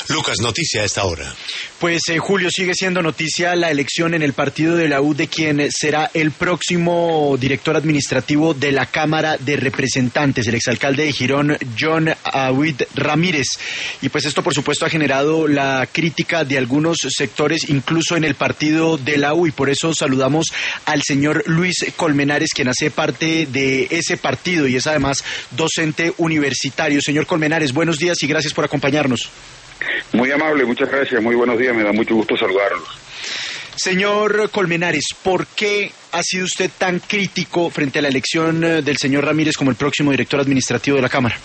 Lucas, noticia a esta hora. Pues Julio, sigue siendo noticia la elección en el partido de la U de quien será el próximo director administrativo de la Cámara de Representantes, el exalcalde de Girón, John Abuid Ramírez. Y pues esto por supuesto ha generado la crítica de algunos sectores, incluso en el partido de la U, y por eso saludamos al señor Luis Colmenares, quien hace parte de ese partido y es además docente universitario. Señor Colmenares, buenos días y gracias por acompañarnos. Muy amable, muchas gracias, muy buenos días, me da mucho gusto saludarlos. Señor Colmenares, ¿por qué ha sido usted tan crítico frente a la elección del señor Ramírez como el próximo director administrativo de la Cámara?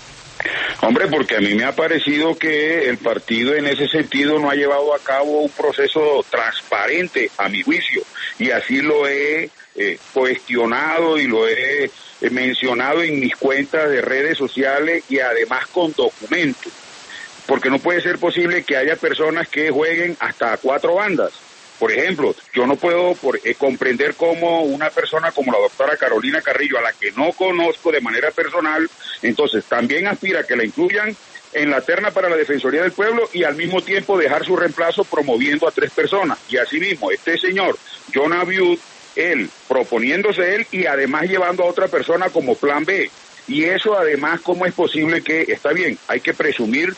Hombre, porque a mí me ha parecido que el partido en ese sentido no ha llevado a cabo un proceso transparente, a mi juicio, y así lo he cuestionado y lo he mencionado en mis cuentas de redes sociales y además con documentos. Porque no puede ser posible que haya personas que jueguen hasta 4 bandas. Por ejemplo, yo no puedo comprender cómo una persona como la doctora Carolina Carrillo, a la que no conozco de manera personal, entonces también aspira a que la incluyan en la terna para la Defensoría del Pueblo y al mismo tiempo dejar su reemplazo promoviendo a 3 personas. Y asimismo, este señor, John Abiud, él, proponiéndose él y además llevando a otra persona como plan B. Y eso además, ¿cómo es posible que, está bien, hay que presumir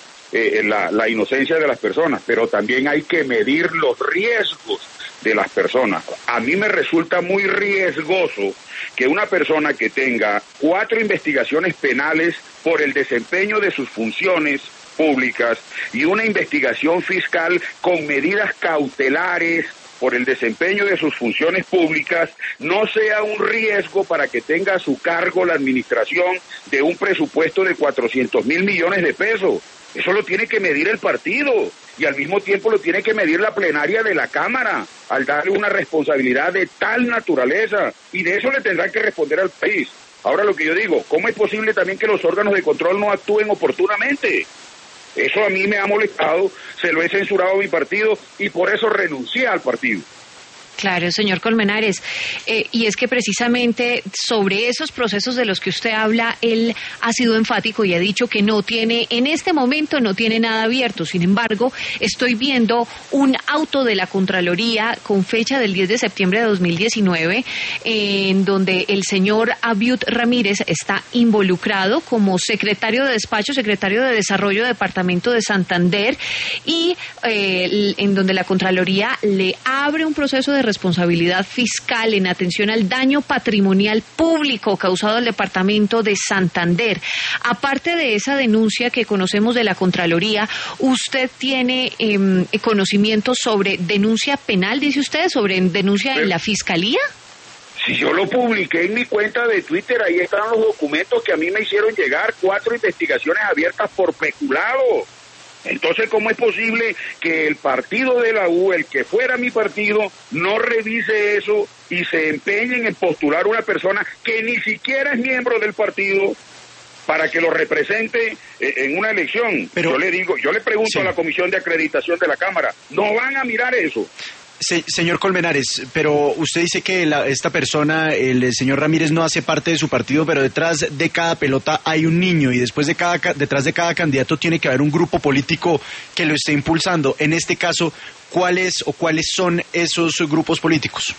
la inocencia de las personas, pero también hay que medir los riesgos de las personas? A mí me resulta muy riesgoso que una persona que tenga 4 investigaciones penales por el desempeño de sus funciones públicas y una investigación fiscal con medidas cautelares por el desempeño de sus funciones públicas, no sea un riesgo para que tenga a su cargo la administración de un presupuesto de 400.000 millones de pesos. Eso lo tiene que medir el partido y al mismo tiempo lo tiene que medir la plenaria de la Cámara al darle una responsabilidad de tal naturaleza, y de eso le tendrán que responder al país. Ahora lo que yo digo, ¿cómo es posible también que los órganos de control no actúen oportunamente? Eso a mí me ha molestado, se lo he censurado a mi partido y por eso renuncié al partido. Claro, señor Colmenares, y es que precisamente sobre esos procesos de los que usted habla, él ha sido enfático y ha dicho que no tiene, en este momento no tiene nada abierto. Sin embargo, estoy viendo un auto de la Contraloría con fecha del 10 de septiembre de 2019, en donde el señor Abiud Ramírez está involucrado como secretario de despacho, secretario de Desarrollo, Departamento de Santander, y en donde la Contraloría le abre un proceso de responsabilidad fiscal en atención al daño patrimonial público causado al departamento de Santander. Aparte de esa denuncia que conocemos de la Contraloría, ¿usted tiene conocimiento sobre denuncia penal, dice usted, sobre denuncia en la Fiscalía? Si yo lo publiqué en mi cuenta de Twitter, ahí están los documentos que a mí me hicieron llegar, 4 investigaciones abiertas por peculado. Entonces, ¿cómo es posible que el partido de la U, el que fuera mi partido, no revise eso y se empeñen en postular una persona que ni siquiera es miembro del partido para que lo represente en una elección? Pero yo le pregunto a la Comisión de Acreditación de la Cámara, ¿no van a mirar eso? Señor Colmenares, pero usted dice que esta persona, el señor Ramírez, no hace parte de su partido, pero detrás de cada pelota hay un niño y detrás de cada candidato tiene que haber un grupo político que lo esté impulsando. En este caso, ¿cuáles son esos grupos políticos?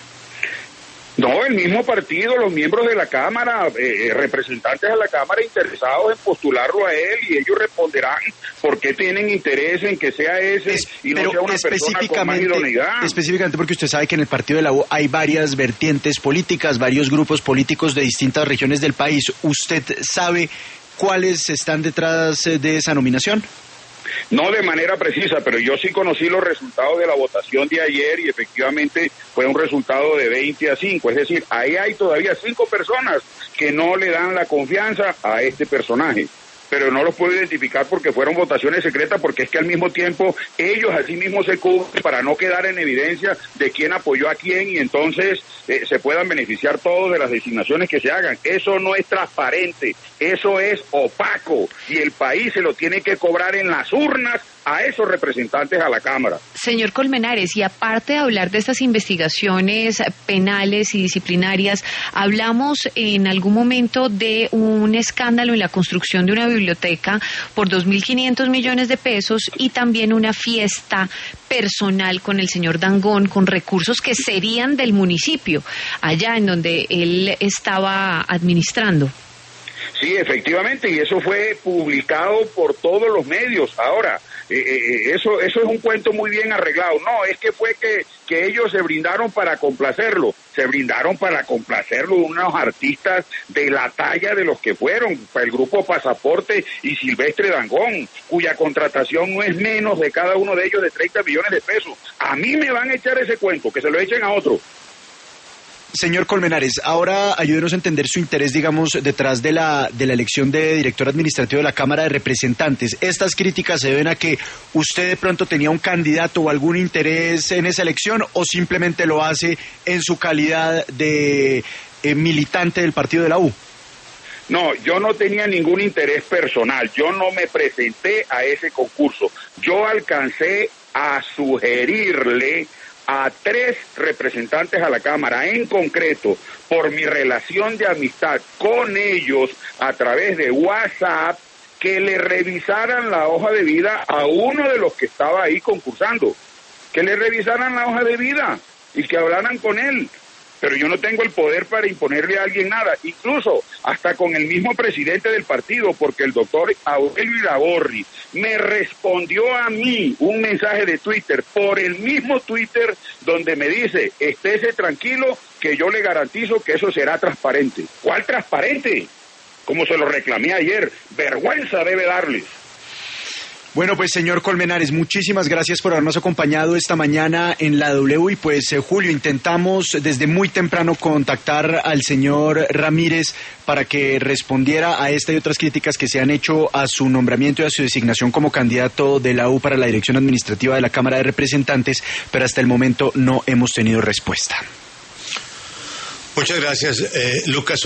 No, el mismo partido, los miembros de la Cámara, representantes de la Cámara interesados en postularlo a él, y ellos responderán por qué tienen interés en que sea ese y no sea una persona con más idoneidad. Específicamente porque usted sabe que en el partido de la U hay varias vertientes políticas, varios grupos políticos de distintas regiones del país. ¿Usted sabe cuáles están detrás de esa nominación? No de manera precisa, pero yo sí conocí los resultados de la votación de ayer y efectivamente fue un resultado de 20-5, es decir, ahí hay todavía 5 personas que no le dan la confianza a este personaje, pero no los puedo identificar porque fueron votaciones secretas, porque es que al mismo tiempo ellos así mismo se cubren para no quedar en evidencia de quién apoyó a quién y entonces se puedan beneficiar todos de las designaciones que se hagan. Eso no es transparente, eso es opaco y el país se lo tiene que cobrar en las urnas a esos representantes a la Cámara. Señor Colmenares, y aparte de hablar de estas investigaciones penales y disciplinarias, hablamos en algún momento de un escándalo en la construcción de una biblioteca por 2.500 millones de pesos y también una fiesta personal con el señor Dangond con recursos que serían del municipio, allá en donde él estaba administrando. Sí, efectivamente, y eso fue publicado por todos los medios. Ahora, eso es un cuento muy bien arreglado. No, es que fue que ellos se brindaron para complacerlo. Se brindaron para complacerlo unos artistas de la talla de los que fueron, el grupo Pasaporte y Silvestre Dangond, cuya contratación no es menos de cada uno de ellos de 30 millones de pesos. A mí me van a echar ese cuento, que se lo echen a otro. Señor Colmenares, ahora ayúdenos a entender su interés, digamos, detrás de la elección de director administrativo de la Cámara de Representantes. ¿Estas críticas se deben a que usted de pronto tenía un candidato o algún interés en esa elección o simplemente lo hace en su calidad de militante del partido de la U? No, yo no tenía ningún interés personal, yo no me presenté a ese concurso. Yo alcancé a sugerirle a 3 representantes a la Cámara, en concreto, por mi relación de amistad con ellos a través de WhatsApp, que le revisaran la hoja de vida a uno de los que estaba ahí concursando, que le revisaran la hoja de vida y que hablaran con él. Pero yo no tengo el poder para imponerle a alguien nada, incluso hasta con el mismo presidente del partido, porque el doctor Aurelio Iragorri me respondió a mí un mensaje de Twitter, por el mismo Twitter, donde me dice, estése tranquilo, que yo le garantizo que eso será transparente. ¿Cuál transparente? Como se lo reclamé ayer, vergüenza debe darles. Bueno, pues señor Colmenares, muchísimas gracias por habernos acompañado esta mañana en la W y pues Julio, intentamos desde muy temprano contactar al señor Ramírez para que respondiera a esta y otras críticas que se han hecho a su nombramiento y a su designación como candidato de la U para la dirección administrativa de la Cámara de Representantes, pero hasta el momento no hemos tenido respuesta. Muchas gracias, Lucas.